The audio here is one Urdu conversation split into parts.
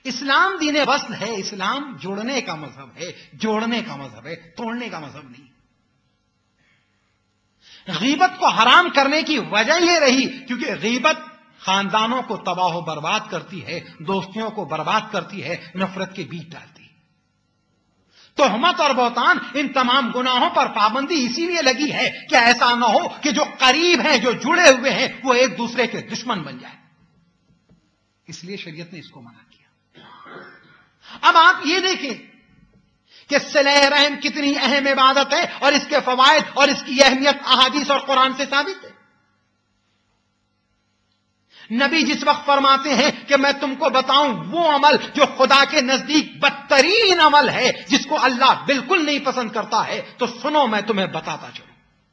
اسلام دین وصل ہے، اسلام جوڑنے کا مذہب ہے، جوڑنے کا مذہب ہے، توڑنے کا مذہب نہیں۔ غیبت کو حرام کرنے کی وجہ یہ رہی کیونکہ غیبت خاندانوں کو تباہ و برباد کرتی ہے، دوستیوں کو برباد کرتی ہے، نفرت کے بیج ڈالتی ہے۔ تہمت اور بہتان ان تمام گناہوں پر پابندی اسی لیے لگی ہے کہ ایسا نہ ہو کہ جو قریب ہیں، جو جڑے ہوئے ہیں، وہ ایک دوسرے کے دشمن بن جائے، اس لیے شریعت نے اس کو منع کیا۔ اب آپ یہ دیکھیں کہ صلہ رحم کتنی اہم عبادت ہے اور اس کے فوائد اور اس کی اہمیت احادیث اور قرآن سے ثابت ہے۔ نبی جس وقت فرماتے ہیں کہ میں تم کو بتاؤں وہ عمل جو خدا کے نزدیک بدترین عمل ہے، جس کو اللہ بالکل نہیں پسند کرتا ہے، تو سنو میں تمہیں بتاتا چلوں۔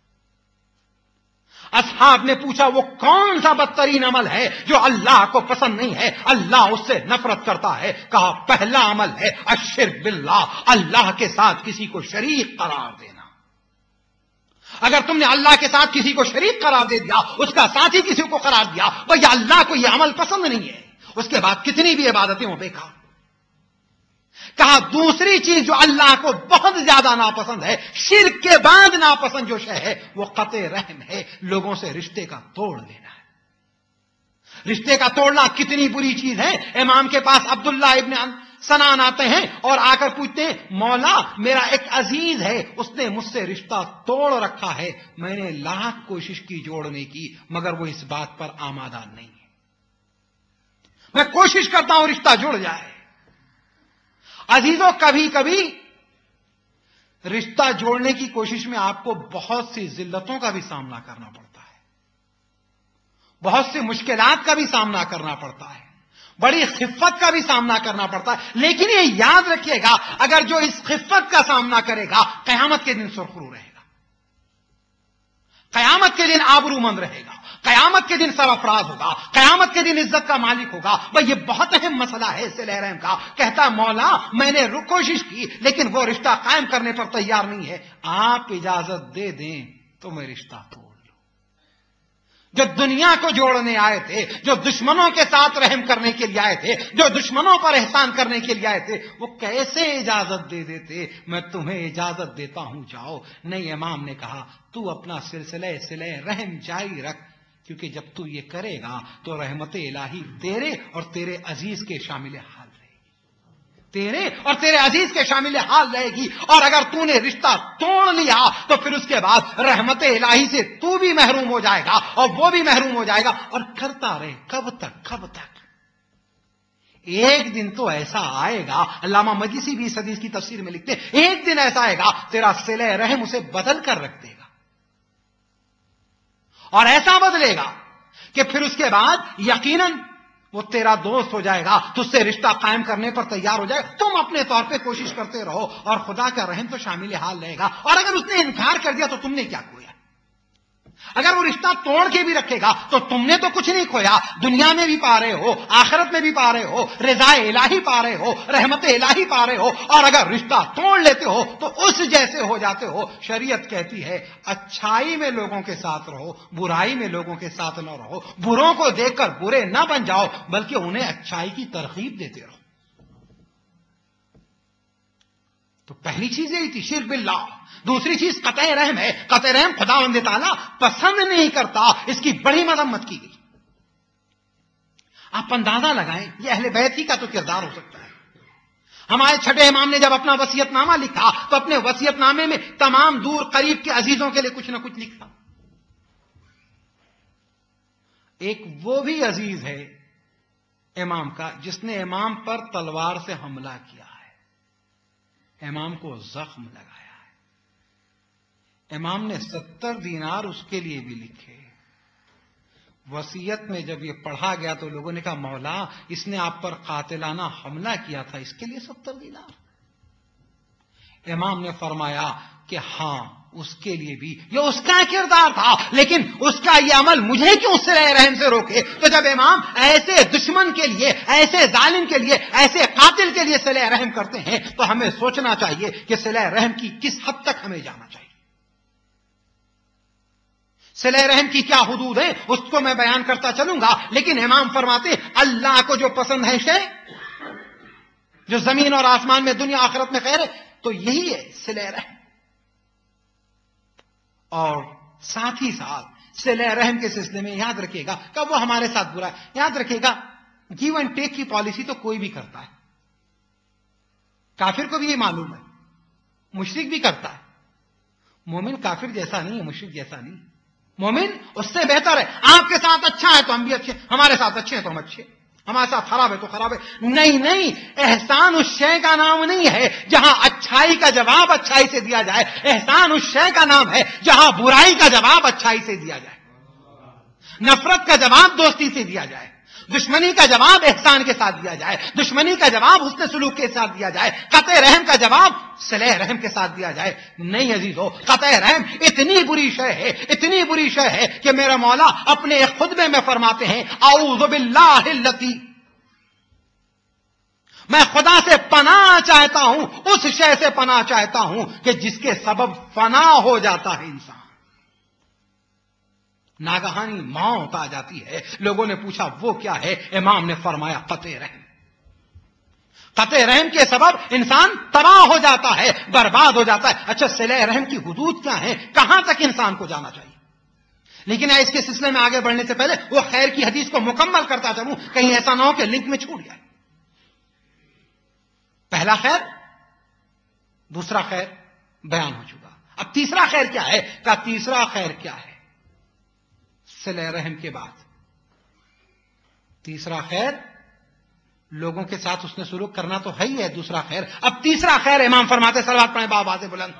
اصحاب نے پوچھا وہ کون سا بدترین عمل ہے جو اللہ کو پسند نہیں ہے، اللہ اس سے نفرت کرتا ہے؟ کہا پہلا عمل ہے الشرک باللہ، اللہ کے ساتھ کسی کو شریک قرار دینا۔ اگر تم نے اللہ کے ساتھ کسی کو شریک قرار دے دیا، اس کا ساتھی کسی کو قرار دیا، بھئی اللہ کو یہ عمل پسند نہیں ہے، اس کے بعد کتنی بھی عبادتیں ہوں بیکار۔ کہا دوسری چیز جو اللہ کو بہت زیادہ ناپسند ہے، شرک کے بعد ناپسند جو شے ہے، وہ قطع رحم ہے، لوگوں سے رشتے کا توڑ لینا ہے۔ رشتے کا توڑنا کتنی بری چیز ہے۔ امام کے پاس عبداللہ ابن سنان آتے ہیں اور آ کر پوچھتے ہیں مولا میرا ایک عزیز ہے، اس نے مجھ سے رشتہ توڑ رکھا ہے، میں نے لاکھ کوشش کی جوڑنے کی مگر وہ اس بات پر آمادہ نہیں ہے، میں کوشش کرتا ہوں رشتہ جڑ جائے۔ عزیزوں کبھی کبھی رشتہ جوڑنے کی کوشش میں آپ کو بہت سی ذلتوں کا بھی سامنا کرنا پڑتا ہے، بہت سی مشکلات کا بھی سامنا کرنا پڑتا ہے، بڑی خفت کا بھی سامنا کرنا پڑتا ہے، لیکن یہ یاد رکھیے گا اگر جو اس خفت کا سامنا کرے گا قیامت کے دن سرخرو رہے گا، قیامت کے دن آبرو مند رہے گا، قیامت کے دن سرفراز ہوگا، قیامت کے دن عزت کا مالک ہوگا۔ بھئی یہ بہت اہم مسئلہ ہے صلہ رحم کا۔ کہتا مولا میں نے کوشش کی لیکن وہ رشتہ قائم کرنے پر تیار نہیں ہے، آپ اجازت دے دیں تو میں رشتہ توڑ لوں۔ جو دنیا کو جوڑنے آئے تھے، جو دشمنوں کے ساتھ رحم کرنے کے لیے آئے تھے، جو دشمنوں پر احسان کرنے کے لیے آئے تھے، وہ کیسے اجازت دے دیتے؟ میں تمہیں اجازت دیتا ہوں جاؤ۔ نہیں، امام نے کہا تو اپنا صلہ رحم جاری رکھ، کیونکہ جب تو یہ کرے گا تو رحمت الہی تیرے اور تیرے عزیز کے شامل حال رہے گی، تیرے اور تیرے عزیز کے شامل حال رہے گی۔ اور اگر تو نے رشتہ توڑ لیا تو پھر اس کے بعد رحمت الہی سے تو بھی محروم ہو جائے گا اور وہ بھی محروم ہو جائے گا، اور کرتا رہے کب تک کب تک؟ ایک دن تو ایسا آئے گا، علامہ مجلسی بھی اس حدیث کی تفسیر میں لکھتے ہیں، ایک دن ایسا آئے گا تیرا صلہ رحم اسے بدل کر رکھ دے گا، اور ایسا بدلے گا کہ پھر اس کے بعد یقیناً وہ تیرا دوست ہو جائے گا، تجھ سے رشتہ قائم کرنے پر تیار ہو جائے گا۔ تم اپنے طور پہ کوشش کرتے رہو اور خدا کا رحم تو شامل حال رہے گا۔ اور اگر اس نے انکار کر دیا تو تم نے کیا کھویا؟ اگر وہ رشتہ توڑ کے بھی رکھے گا تو تم نے تو کچھ نہیں کھویا، دنیا میں بھی پا رہے ہو، آخرت میں بھی پا رہے ہو، رضا الہی پا رہے ہو، رحمت الہی پا رہے ہو۔ اور اگر رشتہ توڑ لیتے ہو تو اس جیسے ہو جاتے ہو۔ شریعت کہتی ہے اچھائی میں لوگوں کے ساتھ رہو، برائی میں لوگوں کے ساتھ نہ رہو، بروں کو دیکھ کر برے نہ بن جاؤ بلکہ انہیں اچھائی کی ترغیب دیتے رہو۔ تو پہلی چیز یہی تھی شرک باللہ۔ دوسری چیز قطع رحم ہے۔ قطع رحم خداوند تعالیٰ پسند نہیں کرتا، اس کی بڑی مذمت کی گئی۔ آپ اندازہ لگائیں یہ اہل بیت ہی کا تو کردار ہو سکتا ہے۔ ہمارے چھٹے امام نے جب اپنا وصیت نامہ لکھا تو اپنے وصیت نامے میں تمام دور قریب کے عزیزوں کے لیے کچھ نہ کچھ لکھا۔ ایک وہ بھی عزیز ہے امام کا جس نے امام پر تلوار سے حملہ کیا ہے، امام کو زخم لگایا ہے، امام نے 70 دینار اس کے لیے بھی لکھے۔ وصیت میں جب یہ پڑھا گیا تو لوگوں نے کہا مولا اس نے آپ پر قاتلانہ حملہ کیا تھا، اس کے لیے 70 دینار؟ امام نے فرمایا کہ ہاں اس کے لیے بھی، یہ اس کا کردار تھا، لیکن اس کا یہ عمل مجھے کیوں صلہ رحم سے روکے؟ تو جب امام ایسے دشمن کے لیے، ایسے ظالم کے لیے، ایسے قاتل کے لیے صلہ رحم کرتے ہیں تو ہمیں سوچنا چاہیے کہ صلہ رحم کی کس حد تک ہمیں جانا چاہیے، صلہ رحم کی کیا حدود ہیں، اس کو میں بیان کرتا چلوں گا۔ لیکن امام فرماتے اللہ کو جو پسند ہے شے جو زمین اور آسمان میں دنیا آخرت میں خیر ہے تو یہی ہے صلہ رحم. اور ساتھ ہی ساتھ صلہ رحم کے سلسلے میں یاد رکھیے گا کہ وہ ہمارے ساتھ برا ہے. یاد رکھیے گا گیو اینڈ ٹیک کی پالیسی تو کوئی بھی کرتا ہے. کافر کو بھی یہ معلوم ہے, مشرک بھی کرتا ہے. مومن کافر جیسا نہیں ہے, مشرک جیسا نہیں. مومن اس سے بہتر ہے. آپ کے ساتھ اچھا ہے تو ہم بھی اچھے, ہمارے ساتھ اچھے ہیں تو ہم اچھے, ہمارے ساتھ خراب ہے تو خراب ہے. نہیں, احسان اس شے کا نام نہیں ہے جہاں اچھائی کا جواب اچھائی سے دیا جائے. احسان اس شے کا نام ہے جہاں برائی کا جواب اچھائی سے دیا جائے, نفرت کا جواب دوستی سے دیا جائے, دشمنی کا جواب احسان کے ساتھ دیا جائے, دشمنی کا جواب حسن سلوک کے ساتھ دیا جائے, قطع رحم کا جواب صلہ رحم کے ساتھ دیا جائے. نہیں عزیزو, قطع رحم اتنی بری شے ہے, اتنی بری شے ہے کہ میرا مولا اپنے ایک خطبے میں فرماتے ہیں اعوذ باللہ الذی, میں خدا سے پناہ چاہتا ہوں, اس شے سے پناہ چاہتا ہوں کہ جس کے سبب فنا ہو جاتا ہے انسان. ناگہانی موت آ جاتی ہے. لوگوں نے پوچھا وہ کیا ہے؟ امام نے فرمایا قطع رحم. قطع رحم کے سبب انسان تباہ ہو جاتا ہے, برباد ہو جاتا ہے. اچھا, صلہ رحم کی حدود کیا ہیں, کہاں تک انسان کو جانا چاہیے؟ لیکن اس کے سلسلے میں آگے بڑھنے سے پہلے وہ خیر کی حدیث کو مکمل کرتا چلوں, کہیں ایسا نہ ہو کہ لنک میں چھوٹ جائے. پہلا خیر, دوسرا خیر بیان ہو چکا. اب تیسرا خیر کیا ہے؟ کہ تیسرا خیر کیا ہے صلہ رحم کے بعد؟ تیسرا خیر لوگوں کے ساتھ اس نے سلوک کرنا تو ہے ہی ہے. دوسرا خیر, اب تیسرا خیر امام فرماتے صلوات پڑھیں بآواز بلند.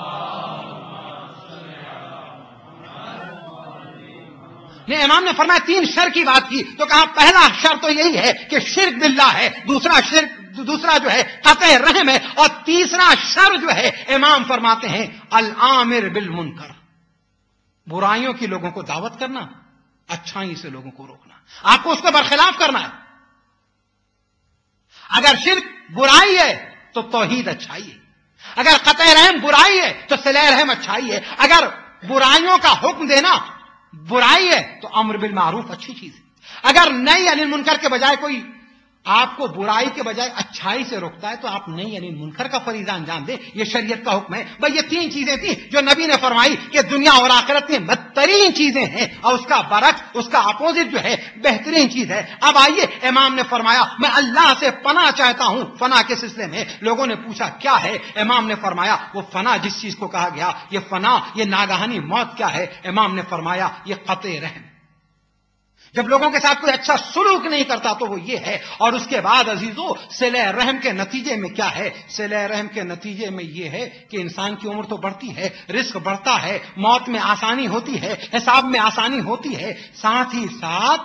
نہیں, امام نے فرمایا تین شر کی بات کی تو کہا پہلا شر تو یہی ہے کہ شرک باللہ ہے, دوسرا جو ہے قطع رحم ہے, اور تیسرا شر جو ہے امام فرماتے ہیں الامر بالمنکر, برائیوں کی لوگوں کو دعوت کرنا, اچھائی سے لوگوں کو روکنا. آپ کو اس کے برخلاف کرنا ہے. اگر شرک برائی ہے تو توحید اچھائی ہے, اگر قطع رحم برائی ہے تو صلہ رحم اچھائی ہے, اگر برائیوں کا حکم دینا برائی ہے تو امر بالمعروف اچھی چیز ہے. اگر نہی عن المنکر کے بجائے کوئی آپ کو برائی کے بجائے اچھائی سے روکتا ہے تو آپ نہی عن المنکر کا فریضہ انجام دیں. یہ شریعت کا حکم ہے. بھائی یہ تین چیزیں تھیں جو نبی نے فرمائی کہ دنیا اور آخرت میں بدترین چیزیں ہیں, اور اس کا برعکس, اس کا اپوزٹ جو ہے بہترین چیز ہے. اب آئیے, امام نے فرمایا میں اللہ سے پناہ چاہتا ہوں فنا کے سلسلے میں. لوگوں نے پوچھا کیا ہے؟ امام نے فرمایا وہ فنا جس چیز کو کہا گیا, یہ فنا, یہ ناگہانی موت کیا ہے؟ امام نے فرمایا یہ قطع رحم. جب لوگوں کے ساتھ کوئی اچھا سلوک نہیں کرتا تو وہ یہ ہے. اور اس کے بعد عزیزو صلہ رحم کے نتیجے میں کیا ہے؟ صلہ رحم کے نتیجے میں یہ ہے کہ انسان کی عمر تو بڑھتی ہے, رزق بڑھتا ہے, موت میں آسانی ہوتی ہے, حساب میں آسانی ہوتی ہے. ساتھ ہی ساتھ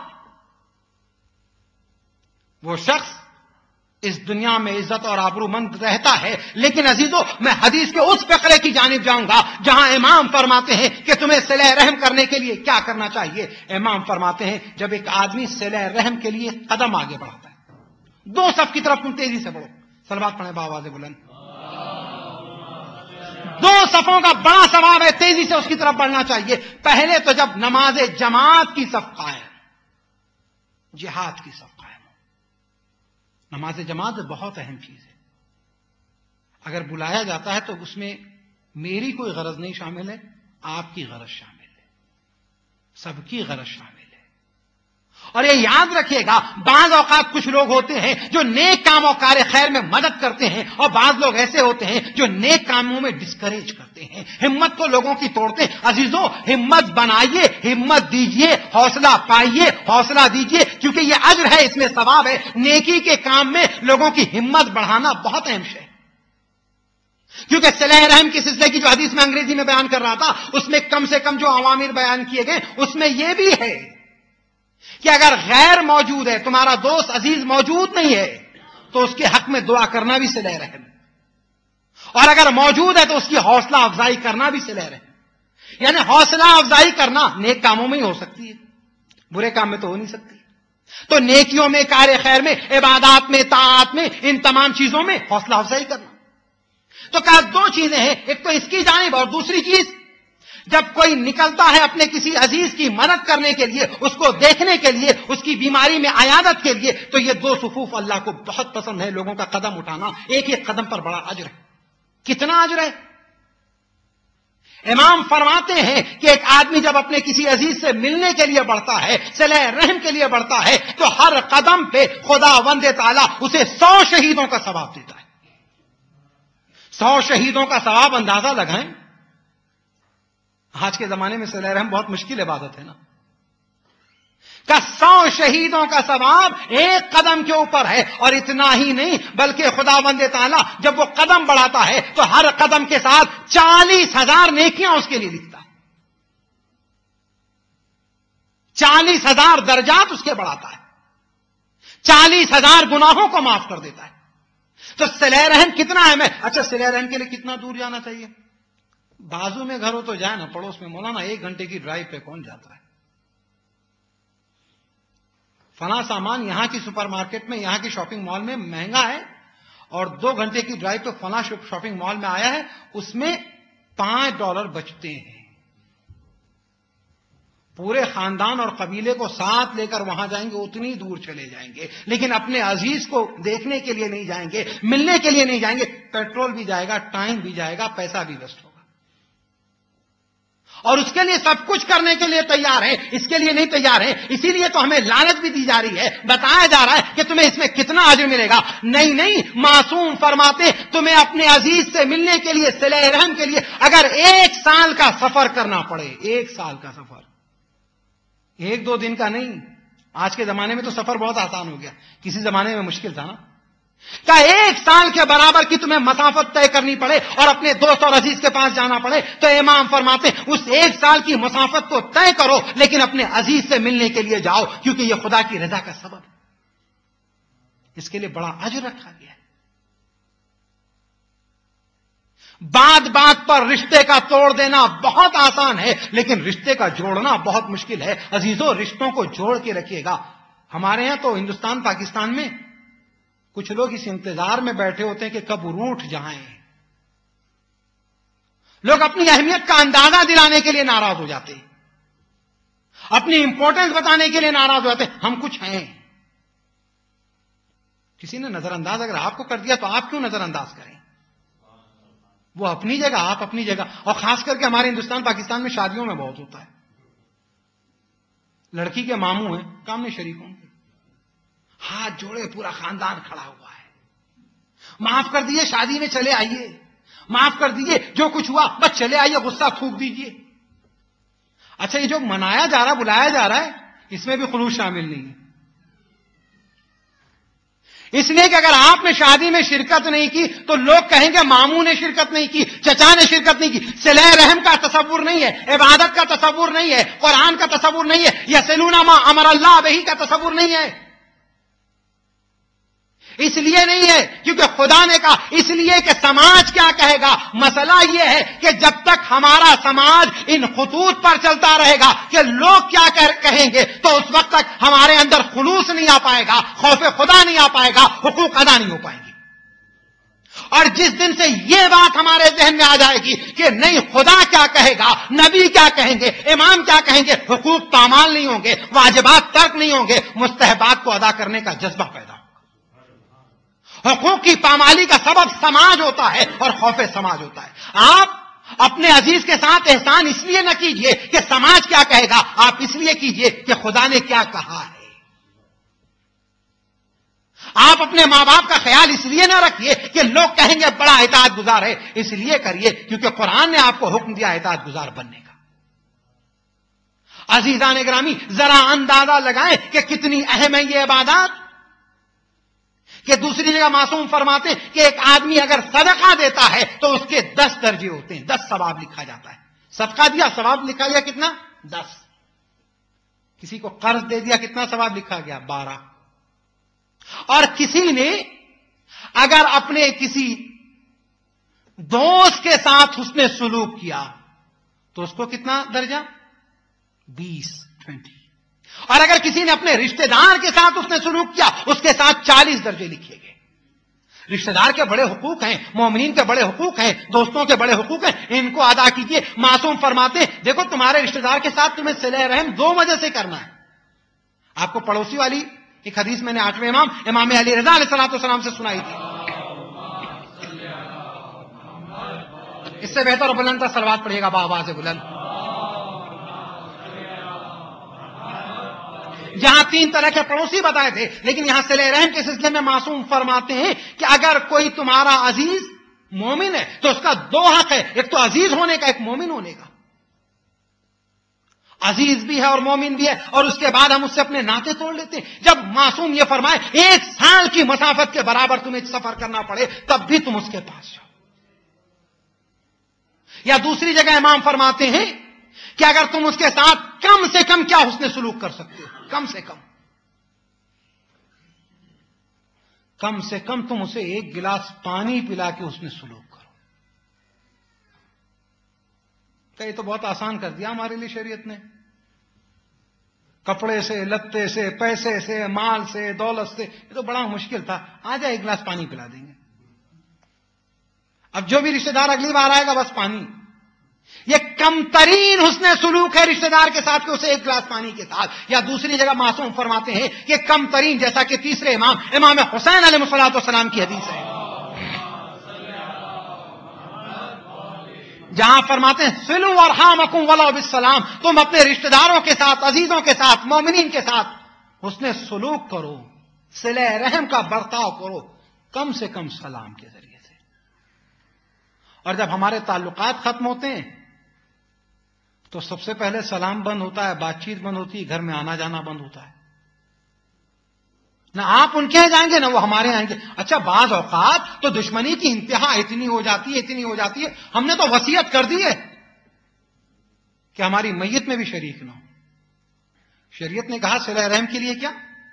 وہ شخص اس دنیا میں عزت اور آبرو مند رہتا ہے. لیکن عزیزو میں حدیث کے اس فقرے کی جانب جاؤں گا جہاں امام فرماتے ہیں کہ تمہیں صلہ رحم کرنے کے لیے کیا کرنا چاہیے. امام فرماتے ہیں جب ایک آدمی صلہ رحم کے لیے قدم آگے بڑھتا ہے, دو صف کی طرف تم تیزی سے بڑھو, صلوات پڑھیں بآواز بلند. دو صفوں کا بڑا ثواب ہے, تیزی سے اس کی طرف بڑھنا چاہیے. پہلے تو جب نماز جماعت کی صف قائم, جہاد کی صف قائم. نماز جماعت بہت اہم چیز ہے. اگر بلایا جاتا ہے تو اس میں میری کوئی غرض نہیں شامل ہے, آپ کی غرض شامل ہے, سب کی غرض شامل ہے. اور یہ یاد رکھیے گا, بعض اوقات کچھ لوگ ہوتے ہیں جو نیک کام و کار خیر میں مدد کرتے ہیں, اور بعض لوگ ایسے ہوتے ہیں جو نیک کاموں میں ڈسکریج کرتے ہیں, ہمت کو لوگوں کی توڑتے ہیں. عزیزوں ہمت بنائیے, ہمت دیجیے, حوصلہ پائیے, حوصلہ دیجیے, کیونکہ یہ اجر ہے, اس میں ثواب ہے. نیکی کے کام میں لوگوں کی ہمت بڑھانا بہت اہم ہے. کیونکہ صلہ رحم کے سلسلے کی جو حدیث میں انگریزی میں بیان کر رہا تھا اس میں کم سے کم جو عوامر بیان کیے گئے اس میں یہ بھی ہے کہ اگر غیر موجود ہے, تمہارا دوست عزیز موجود نہیں ہے, تو اس کے حق میں دعا کرنا بھی صلہ رحم, اور اگر موجود ہے تو اس کی حوصلہ افزائی کرنا بھی صلہ رحم. یعنی حوصلہ افزائی کرنا نیک کاموں میں ہی ہو سکتی ہے, برے کام میں تو ہو نہیں سکتی. تو نیکیوں میں, کار خیر میں, عبادات میں, طاعات میں, ان تمام چیزوں میں حوصلہ افزائی کرنا. تو کہا دو چیزیں ہیں, ایک تو اس کی جانب اور دوسری چیز جب کوئی نکلتا ہے اپنے کسی عزیز کی مدد کرنے کے لیے، اس کو دیکھنے کے لیے، اس کی بیماری میں عیادت کے لیے، تو یہ دو صفوف اللہ کو بہت پسند ہے، لوگوں کا قدم اٹھانا، ایک ایک قدم پر بڑا اجر ہے۔ کتنا اجر ہے؟ امام فرماتے ہیں کہ ایک آدمی جب اپنے کسی عزیز سے ملنے کے لیے بڑھتا ہے، صلہ رحم کے لیے بڑھتا ہے، تو ہر قدم پہ خداوند تعالیٰ اسے 100 شہیدوں کا ثواب دیتا ہے۔ 100 شہیدوں کا ثواب اندازہ لگائیں۔ آج کے زمانے میں صلہ رحم بہت مشکل عبادت ہے نا، کہ 100 شہیدوں کا ثواب ایک قدم کے اوپر ہے، اور اتنا ہی نہیں بلکہ خداوند تعالیٰ جب وہ قدم بڑھاتا ہے تو ہر قدم کے ساتھ 40,000 نیکیاں اس کے لیے لکھتا ہے، 40,000 درجات اس کے بڑھاتا ہے، 40,000 گناہوں کو معاف کر دیتا ہے۔ تو صلہ رحم کتنا اہم ہے؟ اچھا، صلہ رحم کے لیے کتنا دور جانا چاہیے؟ بازو میں گھر ہو تو جائے نا، پڑوس میں مولانا 1 گھنٹے کی ڈرائیو پہ کون جاتا ہے؟ فلاں سامان یہاں کی سپر مارکیٹ میں، یہاں کی شاپنگ مال میں مہنگا ہے، اور 2 گھنٹے کی ڈرائیو پہ فلاں شاپنگ مال میں آیا ہے، اس میں $5 بچتے ہیں۔ پورے خاندان اور قبیلے کو ساتھ لے کر وہاں جائیں گے، اتنی دور چلے جائیں گے، لیکن اپنے عزیز کو دیکھنے کے لیے نہیں جائیں گے، ملنے کے لیے نہیں جائیں گے، پیٹرول بھی جائے گا، ٹائم بھی جائے گا، پیسہ بھی ویسٹ ہوگا، اور اس کے لیے سب کچھ کرنے کے لیے تیار ہیں، اس کے لیے نہیں تیار ہیں۔ اسی لیے تو ہمیں لعنت بھی دی جا رہی ہے، بتایا جا رہا ہے کہ تمہیں اس میں کتنا اجر ملے گا۔ نہیں، معصوم فرماتے تمہیں اپنے عزیز سے ملنے کے لیے، صلہ رحم کے لیے اگر 1 سال کا سفر کرنا پڑے، 1 سال کا سفر، 1-2 دن کا نہیں۔ آج کے زمانے میں تو سفر بہت آسان ہو گیا، کسی زمانے میں مشکل تھا نا، کہ 1 سال کے برابر کی تمہیں مسافت طے کرنی پڑے اور اپنے دوست اور عزیز کے پاس جانا پڑے، تو امام فرماتے اس 1 سال کی مسافت کو طے کرو، لیکن اپنے عزیز سے ملنے کے لیے جاؤ، کیونکہ یہ خدا کی رضا کا سبب ہے، اس کے لیے بڑا اجر رکھا گیا ہے۔ بات پر رشتے کا توڑ دینا بہت آسان ہے، لیکن رشتے کا جوڑنا بہت مشکل ہے۔ عزیزوں، رشتوں کو جوڑ کے رکھیے گا۔ ہمارے یہاں تو ہندوستان پاکستان میں کچھ لوگ اس انتظار میں بیٹھے ہوتے ہیں کہ کب روٹھ جائیں۔ لوگ اپنی اہمیت کا اندازہ دلانے کے لیے ناراض ہو جاتے ہیں، اپنی امپورٹنس بتانے کے لیے ناراض ہو جاتے ہیں، ہم کچھ ہیں۔ کسی نے نظر انداز اگر آپ کو کر دیا تو آپ کیوں نظر انداز کریں؟ وہ اپنی جگہ، آپ اپنی جگہ۔ اور خاص کر کے ہمارے ہندوستان پاکستان میں شادیوں میں بہت ہوتا ہے، لڑکی کے ماموں ہیں، کام میں شریک ہوں گے، ہاتھ جوڑے پورا خاندان کھڑا ہوا ہے، معاف کر دیجیے، شادی میں چلے آئیے، معاف کر دیجیے، جو کچھ ہوا بس چلے آئیے، غصہ تھوک دیجیے۔ اچھا، یہ جو منایا جا رہا، بلایا جا رہا ہے، اس میں بھی خلوص شامل نہیں ہے، اس لیے کہ اگر آپ نے شادی میں شرکت نہیں کی تو لوگ کہیں گے ماموں نے شرکت نہیں کی، چچا نے شرکت نہیں کی۔ صلہ رحم کا تصور نہیں ہے، عبادت کا تصور نہیں ہے، قرآن کا تصور نہیں ہے، یصلون ما امر اللہ بہ کا تصور نہیں ہے۔ اس لیے نہیں ہے کیونکہ خدا نے کہا، اس لیے کہ سماج کیا کہے گا۔ مسئلہ یہ ہے کہ جب تک ہمارا سماج ان خطوط پر چلتا رہے گا کہ لوگ کیا کہیں گے، تو اس وقت تک ہمارے اندر خلوص نہیں آ پائے گا، خوف خدا نہیں آ پائے گا، حقوق ادا نہیں ہو پائیں گے۔ اور جس دن سے یہ بات ہمارے ذہن میں آ جائے گی کہ نہیں، خدا کیا کہے گا، نبی کیا کہیں گے، امام کیا کہیں گے، حقوق پامال نہیں ہوں گے، واجبات ترک نہیں ہوں گے، مستحبات کو ادا کرنے کا جذبہ پیدا ہوگا۔ حقوق کی پامالی کا سبب سماج ہوتا ہے اور خوف سماج ہوتا ہے۔ آپ اپنے عزیز کے ساتھ احسان اس لیے نہ کیجئے کہ سماج کیا کہے گا، آپ اس لیے کیجئے کہ خدا نے کیا کہا ہے۔ آپ اپنے ماں باپ کا خیال اس لیے نہ رکھیے کہ لوگ کہیں گے بڑا اطاعت گزار ہے، اس لیے کریے کیونکہ قرآن نے آپ کو حکم دیا اطاعت گزار بننے کا۔ عزیزان گرامی، ذرا اندازہ لگائیں کہ کتنی اہم ہے یہ عبادات، کہ دوسری جگہ معصوم فرماتے کہ ایک آدمی اگر صدقہ دیتا ہے تو اس کے 10 درجے ہوتے ہیں، 10 ثواب لکھا جاتا ہے۔ صدقہ دیا، ثواب لکھا گیا کتنا؟ 10۔ کسی کو قرض دے دیا، کتنا ثواب لکھا گیا؟ 12۔ اور کسی نے اگر اپنے کسی دوست کے ساتھ اس نے سلوک کیا تو اس کو کتنا درجہ؟ 20۔ اور اگر کسی نے اپنے رشتہ دار کے ساتھ اس نے سلوک کیا، اس کے ساتھ 40 درجے لکھے گئے۔ رشتہ دار کے بڑے حقوق ہیں، مومنین کے بڑے حقوق ہیں، دوستوں کے بڑے حقوق ہیں، ان کو ادا کیجیے. معصوم فرماتے ہیں دیکھو تمہارے رشتہ دار کے ساتھ تمہیں صلہ رحم دو وجہ سے کرنا ہے. آپ کو پڑوسی والی ایک حدیث میں نے 8ویں امام علی رضا علیہ الصلوۃ والسلام سے سنائی تھی. اس سے بہتر بلند تر صلوات پڑھیے گا بآواز بلند. جہاں 3 طرح کے پڑوسی بتائے تھے، لیکن یہاں صلہ رحم کے سلسلے میں معصوم فرماتے ہیں کہ اگر کوئی تمہارا عزیز مومن ہے تو اس کا 2 حق ہے، ایک تو عزیز ہونے کا، ایک مومن ہونے کا. عزیز بھی ہے اور مومن بھی ہے، اور اس کے بعد ہم اس سے اپنے ناطے توڑ لیتے ہیں. جب معصوم یہ فرمائے 1 سال کی مسافت کے برابر تمہیں سفر کرنا پڑے تب بھی تم اس کے پاس جاؤ. یا دوسری جگہ امام فرماتے ہیں کہ اگر تم اس کے ساتھ کم سے کم کیا حسن سلوک کر سکتے ہو، کم سے کم تم اسے 1 گلاس پانی پلا کے حسن سلوک کرو. کہ یہ تو بہت آسان کر دیا ہمارے لیے شریعت نے. کپڑے سے، لتے سے، پیسے سے، مال سے، دولت سے، یہ تو بڑا مشکل تھا. آ جائے 1 گلاس پانی پلا دیں گے. اب جو بھی رشتہ دار اگلی بار آئے گا بس پانی. یہ کم ترین حسن سلوک ہے رشتہ دار کے ساتھ کہ اسے 1 گلاس پانی کے ساتھ. یا دوسری جگہ معصوم فرماتے ہیں کہ کم ترین، جیسا کہ تیسرے امام حسین علیہ الصلوۃ والسلام کی حدیث ہے، جہاں فرماتے ہیں صلوا ارحامکم ولو بالسلام، تم اپنے رشتہ داروں کے ساتھ، عزیزوں کے ساتھ، مومنین کے ساتھ حسن سلوک کرو، صلہ رحم کا برتاؤ کرو، کم سے کم سلام کے ذریعے سے. اور جب ہمارے تعلقات ختم ہوتے ہیں تو سب سے پہلے سلام بند ہوتا ہے، بات چیت بند ہوتی ہے، گھر میں آنا جانا بند ہوتا ہے. نہ آپ ان کے یہاں جائیں گے نہ وہ ہمارے آئیں گے. اچھا بعض اوقات تو دشمنی کی انتہا اتنی ہو جاتی ہے ہم نے تو وصیت کر دی ہے کہ ہماری میت میں بھی شریک نہ ہو. شریعت نے کہا صلہ رحم کے لیے کیا،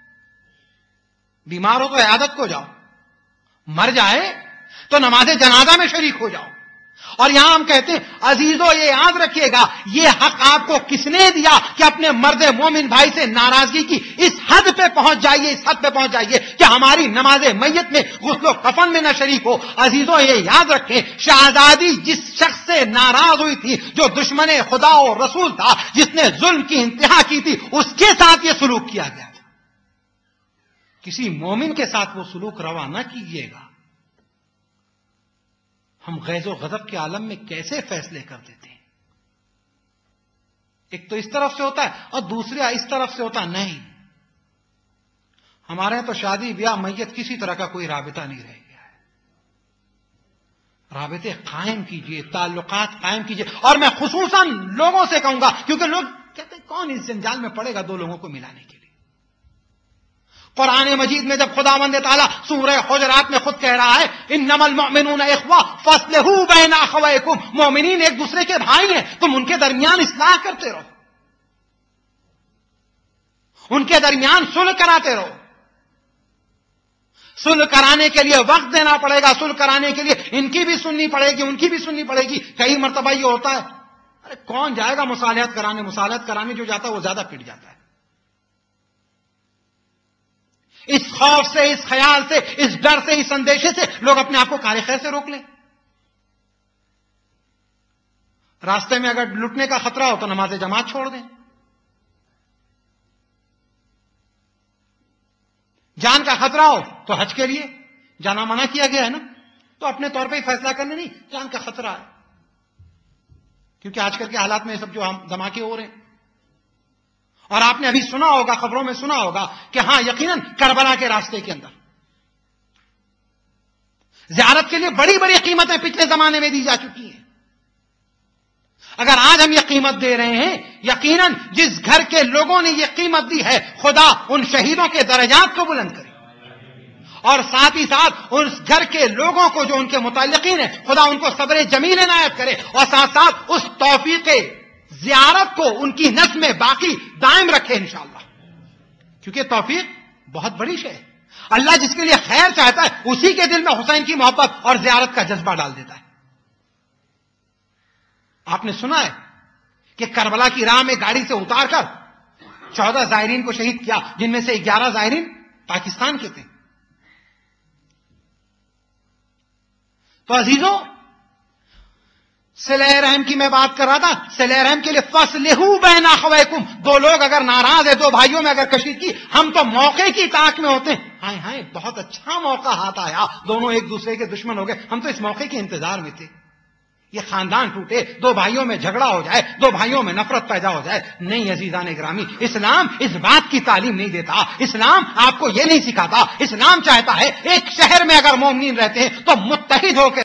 بیمار ہو تو عیادت کو جاؤ، مر جائے تو نماز جنازہ میں شریک ہو جاؤ. اور یہاں ہم کہتے ہیں عزیزو یہ یاد رکھیے گا یہ حق آپ کو کس نے دیا کہ اپنے مرد مومن بھائی سے ناراضگی کی اس حد پہ پہنچ جائیے کہ ہماری نماز میت میں غسل و کفن میں نہ شریک ہو. عزیزو یہ یاد رکھیں شہزادی جس شخص سے ناراض ہوئی تھی، جو دشمن خدا و رسول تھا، جس نے ظلم کی انتہا کی تھی، اس کے ساتھ یہ سلوک کیا گیا تھا. کسی مومن کے ساتھ وہ سلوک روا نہ کیجیے گا. ہم غیظ و غضب کے عالم میں کیسے فیصلے کر دیتے ہیں. ایک تو اس طرف سے ہوتا ہے اور دوسرا اس طرف سے ہوتا نہیں. ہمارے یہاں تو شادی بیاہ میت کسی طرح کا کوئی رابطہ نہیں رہ گیا ہے. رابطے قائم کیجئے، تعلقات قائم کیجئے. اور میں خصوصاً لوگوں سے کہوں گا، کیونکہ لوگ کہتے ہیں کون اس جنجال میں پڑے گا 2 لوگوں کو ملانے کے لیے. قرآن مجید میں جب خداوند تعالیٰ سورہ حجرات میں خود کہہ رہا ہے انما المؤمنون اخوہ فاصلحوا بین اخویکم، مومنین ایک دوسرے کے بھائی ہیں، تم ان کے درمیان اصلاح کرتے رہو، ان کے درمیان صلح کراتے رہو. صلح کرانے کے لیے وقت دینا پڑے گا، صلح کرانے کے لیے ان کی بھی سننی پڑے گی، ان کی بھی سننی پڑے گی. کئی مرتبہ یہ ہوتا ہے ارے کون جائے گا مصالحت کرانے جو جاتا ہے وہ زیادہ پٹ جاتا ہے. اس خوف سے، اس خیال سے، اس ڈر سے، اس اندیشے سے لوگ اپنے آپ کو کار خیر سے روک لیں. راستے میں اگر لٹنے کا خطرہ ہو تو نماز جماعت چھوڑ دیں. جان کا خطرہ ہو تو حج کے لیے جانا منع کیا گیا ہے نا، تو اپنے طور پہ ہی فیصلہ کرنے نہیں، جان کا خطرہ ہے. کیونکہ آج کل کے حالات میں سب جو ہم دھماکے ہو رہے ہیں، اور آپ نے ابھی سنا ہوگا، خبروں میں سنا ہوگا کہ ہاں یقیناً کربلا کے راستے کے اندر زیارت کے لیے بڑی بڑی قیمتیں پچھلے زمانے میں دی جا چکی ہیں. اگر آج ہم یہ قیمت دے رہے ہیں، یقیناً جس گھر کے لوگوں نے یہ قیمت دی ہے خدا ان شہیدوں کے درجات کو بلند کرے، اور ساتھ ہی ساتھ اس گھر کے لوگوں کو جو ان کے متعلقین ہیں خدا ان کو صبر جمیل عنایت کرے، اور ساتھ ساتھ اس توفیق زیارت کو ان کی نس میں باقی دائم رکھے انشاءاللہ. کیونکہ توفیق بہت بڑی شے ہے. اللہ جس کے لیے خیر چاہتا ہے اسی کے دل میں حسین کی محبت اور زیارت کا جذبہ ڈال دیتا ہے. آپ نے سنا ہے کہ کربلا کی راہ میں گاڑی سے اتار کر 14 زائرین کو شہید کیا، جن میں سے 11 زائرین پاکستان کے تھے. تو عزیزوں صلہ رحم کی میں بات کر رہا تھا. صلہ رحم کے لیے فَاصْلِحُوا بَيْنَ أَخَوَيْكُمْ, دو لوگ اگر ناراض ہیں, دو بھائیوں میں اگر کشید کی, ہم تو موقع کی تاک میں ہوتے ہیں. ہائے ہائے بہت اچھا موقع ہاتھ آیا, دونوں ایک دوسرے کے دشمن ہو گئے, ہم تو اس موقع کے انتظار میں تھے. یہ خاندان ٹوٹے, دو بھائیوں میں جھگڑا ہو جائے, دو بھائیوں میں نفرت پیدا ہو جائے. نہیں عزیزان گرامی, اسلام اس بات کی تعلیم نہیں دیتا. اسلام آپ کو یہ نہیں سکھاتا. اسلام چاہتا ہے ایک شہر میں اگر مومنین رہتے ہیں تو متحد ہو کے